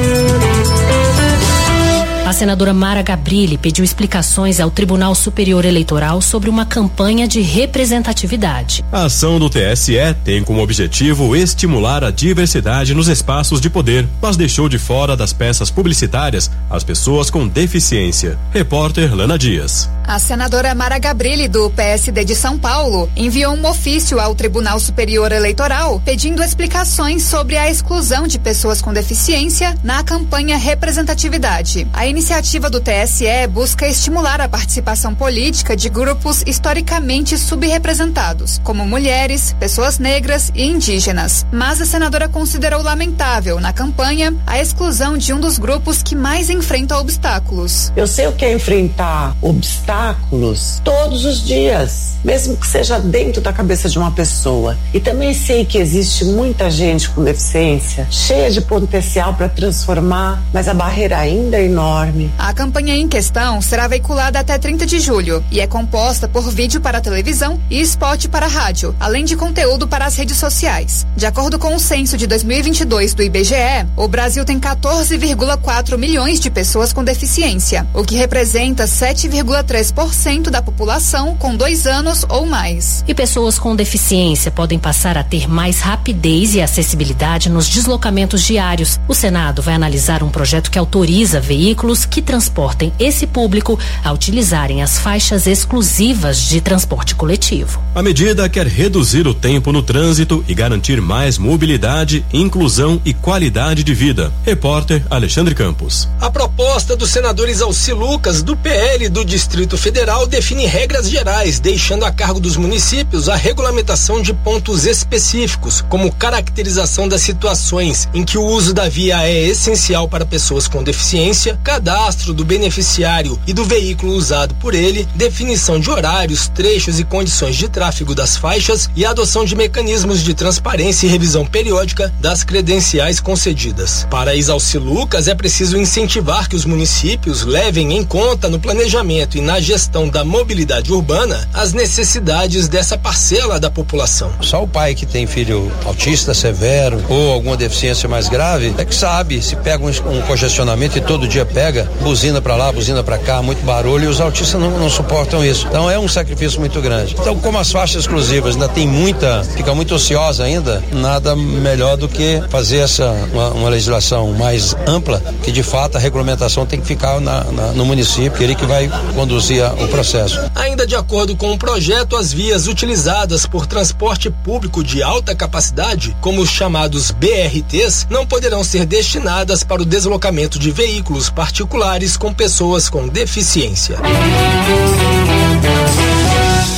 A senadora Mara Gabrilli pediu explicações ao Tribunal Superior Eleitoral sobre uma campanha de representatividade. A ação do T S E tem como objetivo estimular a diversidade nos espaços de poder, mas deixou de fora das peças publicitárias as pessoas com deficiência. Repórter Lana Dias. A senadora Mara Gabrilli, do P S D de São Paulo, enviou um ofício ao Tribunal Superior Eleitoral pedindo explicações sobre a exclusão de pessoas com deficiência na campanha representatividade. A iniciativa do T S E busca estimular a participação política de grupos historicamente subrepresentados, como mulheres, pessoas negras e indígenas. Mas a senadora considerou lamentável, na campanha, a exclusão de um dos grupos que mais enfrenta obstáculos. Eu sei o que é enfrentar obstáculos todos os dias, mesmo que seja dentro da cabeça de uma pessoa. E também sei que existe muita gente com deficiência, cheia de potencial para transformar, mas a barreira ainda é enorme. A campanha em questão será veiculada até trinta de julho e é composta por vídeo para televisão e spot para rádio, além de conteúdo para as redes sociais. De acordo com o censo de dois mil e vinte e dois do I B G E, o Brasil tem quatorze vírgula quatro milhões de pessoas com deficiência, o que representa sete vírgula três por cento da população com dois anos ou mais. E pessoas com deficiência podem passar a ter mais rapidez e acessibilidade nos deslocamentos diários. O Senado vai analisar um projeto que autoriza veículos que transportem esse público a utilizarem as faixas exclusivas de transporte coletivo. A medida quer reduzir o tempo no trânsito e garantir mais mobilidade, inclusão e qualidade de vida. Repórter Alexandre Campos. A proposta dos senadores Alci Lucas, do P L do Distrito Federal, define regras gerais, deixando a cargo dos municípios a regulamentação de pontos específicos, como caracterização das situações em que o uso da via é essencial para pessoas com deficiência, cadastro do beneficiário e do veículo usado por ele, definição de horários, trechos e condições de tráfego das faixas e adoção de mecanismos de transparência e revisão periódica das credenciais concedidas. Para Isalci Lucas, é preciso incentivar que os municípios levem em conta no planejamento e na gestão da mobilidade urbana as necessidades dessa parcela da população. Só o pai que tem filho autista severo ou alguma deficiência mais grave é que sabe, se pega um, um congestionamento e todo dia pega, buzina pra lá, buzina pra cá, muito barulho, e os autistas não, não suportam isso. Então é um sacrifício muito grande. Então, como as faixas exclusivas ainda tem muita, fica muito ociosa ainda, nada melhor do que fazer essa uma, uma legislação mais ampla, que de fato a regulamentação tem que ficar na, na, no município, ele que vai conduzir a, o processo. Ainda de acordo com o projeto, as vias utilizadas por transporte público de alta capacidade, como os chamados B R Ts, não poderão ser destinadas para o deslocamento de veículos particulares com pessoas com deficiência.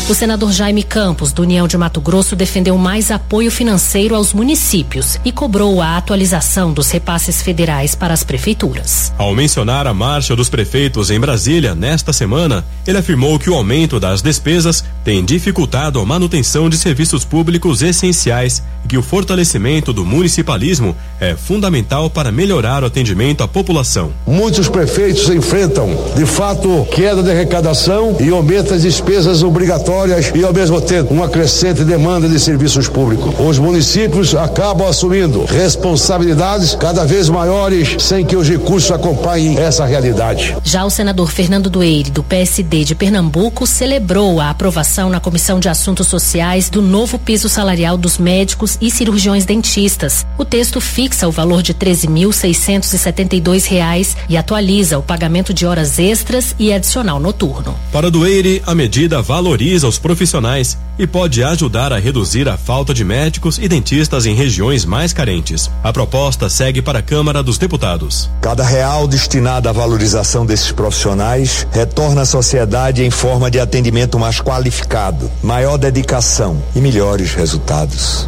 O senador Jaime Campos, do União de Mato Grosso, defendeu mais apoio financeiro aos municípios e cobrou a atualização dos repasses federais para as prefeituras. Ao mencionar a marcha dos prefeitos em Brasília nesta semana, ele afirmou que o aumento das despesas tem dificultado a manutenção de serviços públicos essenciais e que o fortalecimento do municipalismo é fundamental para melhorar o atendimento à população. Muitos prefeitos enfrentam, de fato, queda de arrecadação e aumento das despesas obrigatórias e, ao mesmo tempo, uma crescente demanda de serviços públicos. Os municípios acabam assumindo responsabilidades cada vez maiores sem que os recursos acompanhem essa realidade. Já o senador Fernando Dueire, do P S D de Pernambuco, celebrou a aprovação na Comissão de Assuntos Sociais do novo piso salarial dos médicos e cirurgiões dentistas. O texto fixa o valor de treze mil seiscentos e setenta e dois reais e atualiza o pagamento de horas extras e adicional noturno. Para Dueire, a medida valoriza os profissionais e pode ajudar a reduzir a falta de médicos e dentistas em regiões mais carentes. A proposta segue para a Câmara dos Deputados. Cada real destinado à valorização desses profissionais retorna à sociedade em forma de atendimento mais qualificado, maior dedicação e melhores resultados.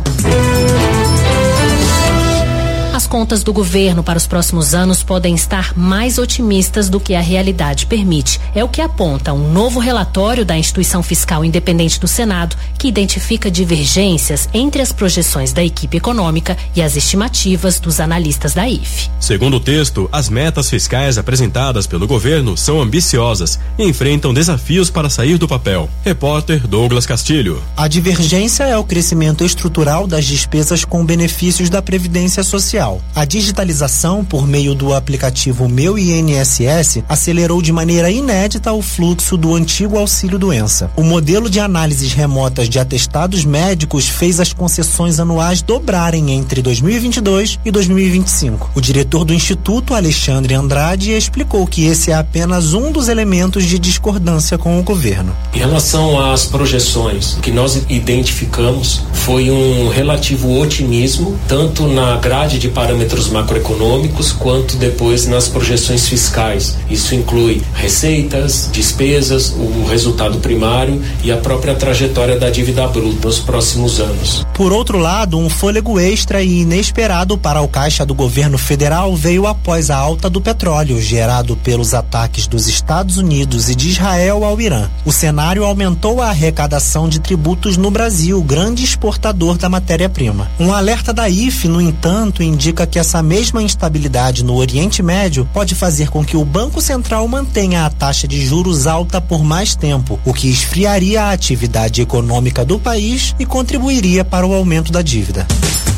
As contas do governo para os próximos anos podem estar mais otimistas do que a realidade permite. É o que aponta um novo relatório da Instituição Fiscal Independente do Senado, que identifica divergências entre as projeções da equipe econômica e as estimativas dos analistas da I F. Segundo o texto, as metas fiscais apresentadas pelo governo são ambiciosas e enfrentam desafios para sair do papel. Repórter Douglas Castilho. A divergência é o crescimento estrutural das despesas com benefícios da Previdência Social. A digitalização por meio do aplicativo Meu I N S S acelerou de maneira inédita o fluxo do antigo auxílio-doença. O modelo de análises remotas de atestados médicos fez as concessões anuais dobrarem entre dois mil e vinte e dois e dois mil e vinte e cinco. O diretor do Instituto, Alexandre Andrade, explicou que esse é apenas um dos elementos de discordância com o governo. Em relação às projeções, o que nós identificamos foi um relativo otimismo, tanto na grade de parâmetros macroeconômicos quanto depois nas projeções fiscais. Isso inclui receitas, despesas, o resultado primário e a própria trajetória da dívida bruta nos próximos anos. Por outro lado, um fôlego extra e inesperado para o caixa do governo federal veio após a alta do petróleo gerado pelos ataques dos Estados Unidos e de Israel ao Irã. O cenário aumentou a arrecadação de tributos no Brasil, grande exportador da matéria-prima. Um alerta da I F, no entanto, indica que essa mesma instabilidade no Oriente Médio pode fazer com que o Banco Central mantenha a taxa de juros alta por mais tempo, o que esfriaria a atividade econômica do país e contribuiria para o aumento da dívida.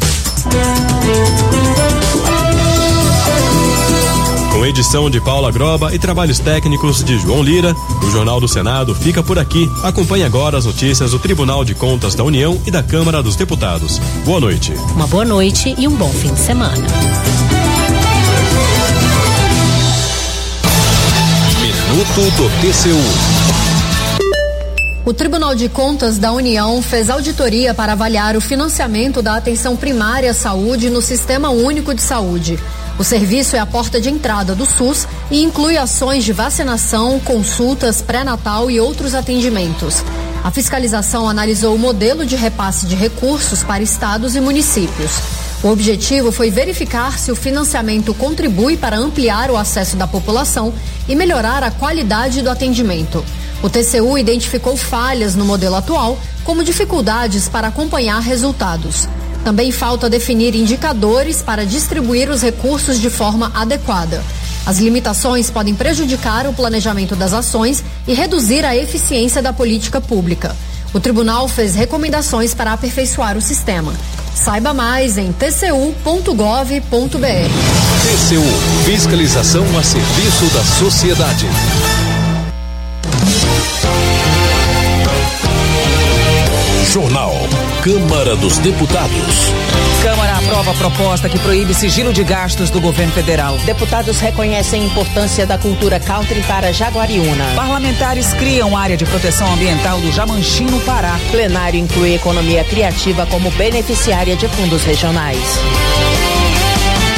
Com edição de Paula Groba e trabalhos técnicos de João Lira, o Jornal do Senado fica por aqui. Acompanhe agora as notícias do Tribunal de Contas da União e da Câmara dos Deputados. Boa noite. Uma boa noite e um bom fim de semana. Minuto do T C U. O Tribunal de Contas da União fez auditoria para avaliar o financiamento da atenção primária à saúde no Sistema Único de Saúde. O serviço é a porta de entrada do SUS e inclui ações de vacinação, consultas, pré-natal e outros atendimentos. A fiscalização analisou o modelo de repasse de recursos para estados e municípios. O objetivo foi verificar se o financiamento contribui para ampliar o acesso da população e melhorar a qualidade do atendimento. O T C U identificou falhas no modelo atual, como dificuldades para acompanhar resultados. Também falta definir indicadores para distribuir os recursos de forma adequada. As limitações podem prejudicar o planejamento das ações e reduzir a eficiência da política pública. O tribunal fez recomendações para aperfeiçoar o sistema. Saiba mais em t c u ponto gov ponto b r. T C U, fiscalização a serviço da sociedade. Jornal Câmara dos Deputados. Câmara aprova a proposta que proíbe sigilo de gastos do governo federal. Deputados reconhecem a importância da cultura country para Jaguariúna. Parlamentares criam área de proteção ambiental do Jamanchim, no Pará. Plenário inclui economia criativa como beneficiária de fundos regionais.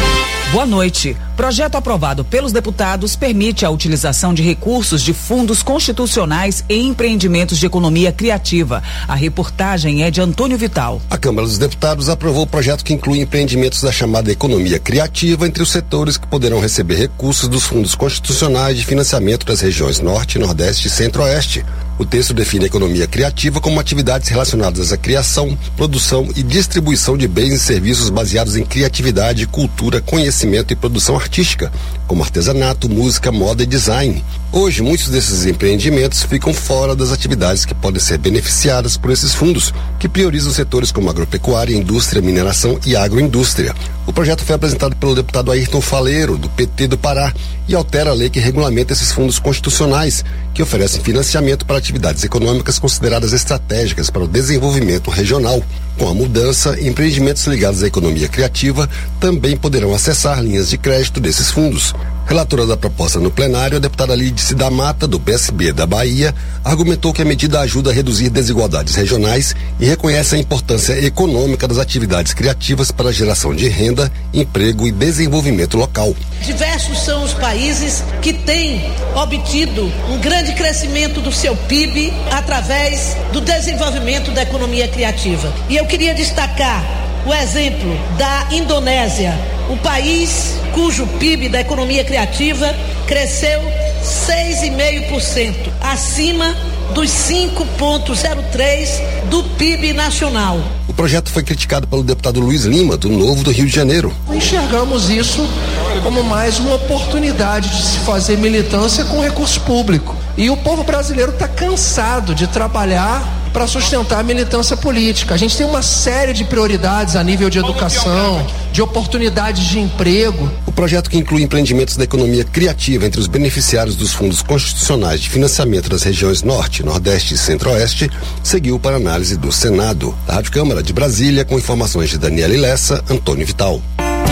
Boa noite. Projeto aprovado pelos deputados permite a utilização de recursos de fundos constitucionais em empreendimentos de economia criativa. A reportagem é de Antônio Vital. A Câmara dos Deputados aprovou o projeto que inclui empreendimentos da chamada economia criativa entre os setores que poderão receber recursos dos fundos constitucionais de financiamento das regiões Norte, Nordeste e Centro-Oeste. O texto define a economia criativa como atividades relacionadas à criação, produção e distribuição de bens e serviços baseados em criatividade, cultura, conhecimento e produção artística, como artesanato, música, moda e design. Hoje, muitos desses empreendimentos ficam fora das atividades que podem ser beneficiadas por esses fundos, que priorizam setores como agropecuária, indústria, mineração e agroindústria. O projeto foi apresentado pelo deputado Ayrton Faleiro, do P T do Pará, e altera a lei que regulamenta esses fundos constitucionais, que oferecem financiamento para atividades econômicas consideradas estratégicas para o desenvolvimento regional. Com a mudança, empreendimentos ligados à economia criativa também poderão acessar linhas de crédito desses fundos. Relatora da proposta no plenário, a deputada Lídice da Mata, do P S B da Bahia, argumentou que a medida ajuda a reduzir desigualdades regionais e reconhece a importância econômica das atividades criativas para a geração de renda, emprego e desenvolvimento local. Diversos são os países que têm obtido um grande crescimento do seu P I B através do desenvolvimento da economia criativa. E eu queria destacar o exemplo da Indonésia, o país cujo P I B da economia criativa cresceu seis vírgula cinco por cento, acima dos cinco vírgula zero três por cento do P I B nacional. O projeto foi criticado pelo deputado Luiz Lima, do Novo do Rio de Janeiro. Enxergamos isso como mais uma oportunidade de se fazer militância com recurso público. E o povo brasileiro está cansado de trabalhar para sustentar a militância política. A gente tem uma série de prioridades a nível de educação, de oportunidades de emprego. O projeto, que inclui empreendimentos da economia criativa entre os beneficiários dos fundos constitucionais de financiamento das regiões Norte, Nordeste e Centro-Oeste, seguiu para análise do Senado. Da Rádio Câmara de Brasília, com informações de Daniela Ilessa, Antônio Vital.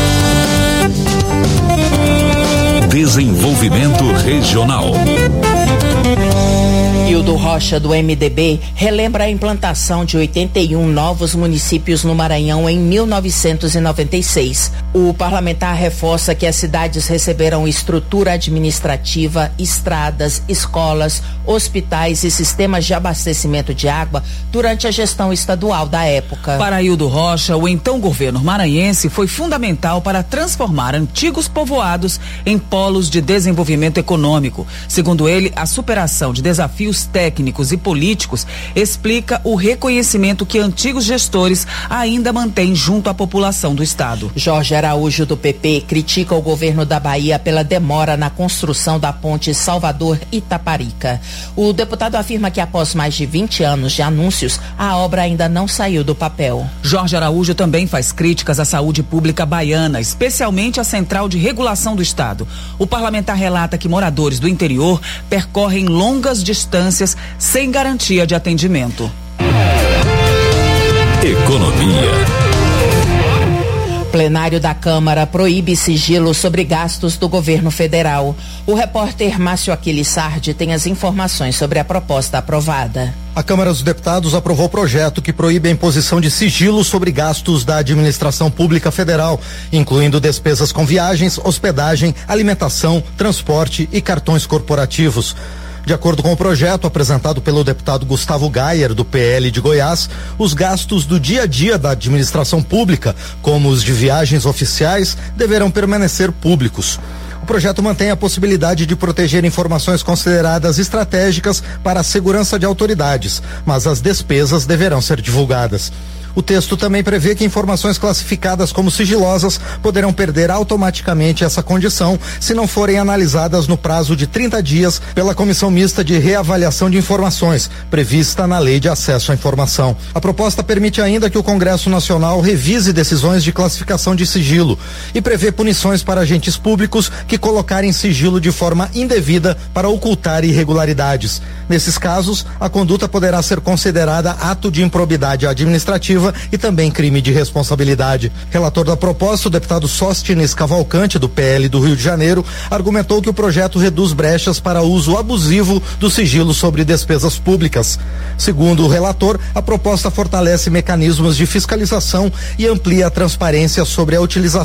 Desenvolvimento Regional. Hildo Rocha, do M D B, relembra a implantação de oitenta e um novos municípios no Maranhão em mil novecentos e noventa e seis. O parlamentar reforça que as cidades receberam estrutura administrativa, estradas, escolas, hospitais e sistemas de abastecimento de água durante a gestão estadual da época. Para Hildo Rocha, o então governo maranhense foi fundamental para transformar antigos povoados em polos de desenvolvimento econômico. Segundo ele, a superação de desafios técnicos e políticos explica o reconhecimento que antigos gestores ainda mantêm junto à população do estado. Jorge Araújo, do P P, critica o governo da Bahia pela demora na construção da ponte Salvador-Itaparica. O deputado afirma que após mais de vinte anos de anúncios, a obra ainda não saiu do papel. Jorge Araújo também faz críticas à saúde pública baiana, especialmente à Central de Regulação do Estado. O parlamentar relata que moradores do interior percorrem longas distâncias sem garantia de atendimento. Economia. Plenário da Câmara proíbe sigilo sobre gastos do governo federal. O repórter Márcio Aquiles Sardi tem as informações sobre a proposta aprovada. A Câmara dos Deputados aprovou o projeto que proíbe a imposição de sigilo sobre gastos da administração pública federal, incluindo despesas com viagens, hospedagem, alimentação, transporte e cartões corporativos. De acordo com o projeto apresentado pelo deputado Gustavo Gayer, do P L de Goiás, os gastos do dia a dia da administração pública, como os de viagens oficiais, deverão permanecer públicos. O projeto mantém a possibilidade de proteger informações consideradas estratégicas para a segurança de autoridades, mas as despesas deverão ser divulgadas. O texto também prevê que informações classificadas como sigilosas poderão perder automaticamente essa condição se não forem analisadas no prazo de trinta dias pela Comissão Mista de Reavaliação de Informações, prevista na Lei de Acesso à Informação. A proposta permite ainda que o Congresso Nacional revise decisões de classificação de sigilo e prevê punições para agentes públicos que colocarem sigilo de forma indevida para ocultar irregularidades. Nesses casos, a conduta poderá ser considerada ato de improbidade administrativa e também crime de responsabilidade. Relator da proposta, o deputado Sóstenes Cavalcante, do P L do Rio de Janeiro, argumentou que o projeto reduz brechas para uso abusivo do sigilo sobre despesas públicas. Segundo o relator, a proposta fortalece mecanismos de fiscalização e amplia a transparência sobre a utilização